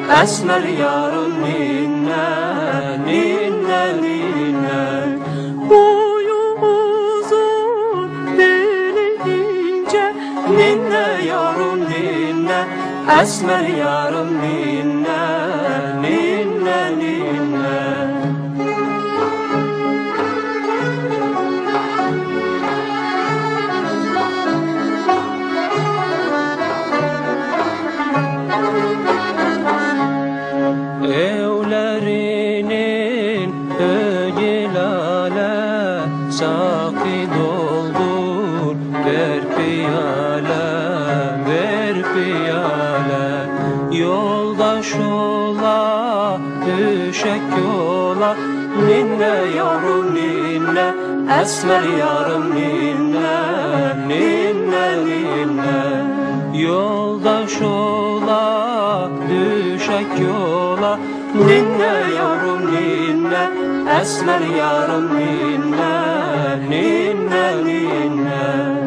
esmer yarım ninne, ninne, ninne. Boyu uzun, beli ince, ninne yarım ninne, esmer yarım ninne, ninne, ninne. Evlerinin ögilale sakı doldur, ver piyale, ver piyale. Yoldaş ola, düşek yola, ninne yavrum ninne, esmer yarım ninne, ninne, ninne. Yoldaş ola, düşek yola, ninne yavrum ninne, esmer yarım ninne, ninne, ninne.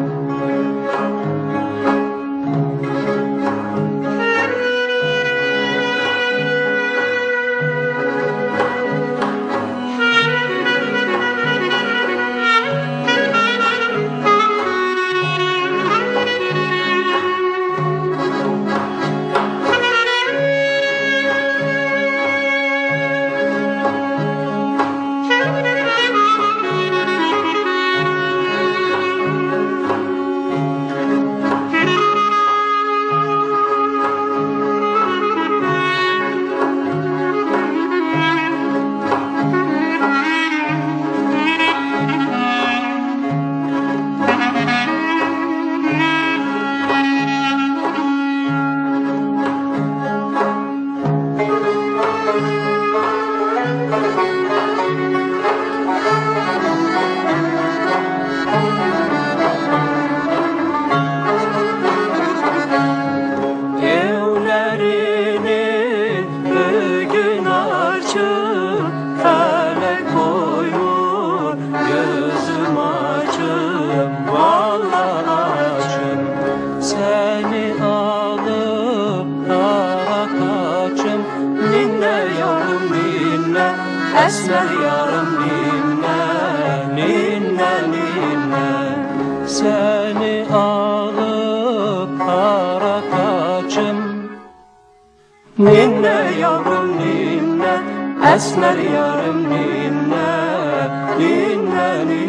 Evlerinin bugün açık, felek koyur, gözüm açım, vallahi açım. Seni alıp dağa kaçım, ninne yavrum ninne, esmer yarım ninne, ninne, ninne. Seni alıp dağa kaçım, ninne yavrum ninne, esmer yarım ninne, ninne, ninne.